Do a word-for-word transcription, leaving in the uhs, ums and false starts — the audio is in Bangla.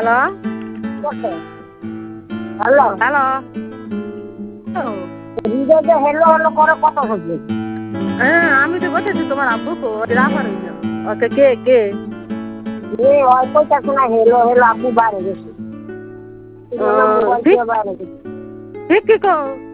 হ্যালো হ্যালো হ্যালো হৃদয়কে হেলো হেলো করে কত হচ্ছে? হ্যাঁ আমি তো বলতেছি তোমার আব্বু কো রাফার হইল ওকে কে কে এ হয় কইতাছে না হেলো হেলো আপনি বাইরে গেছে ও মোবাইল ঠিক দিয়ে বাইরে গেছে। ঠিক কি কও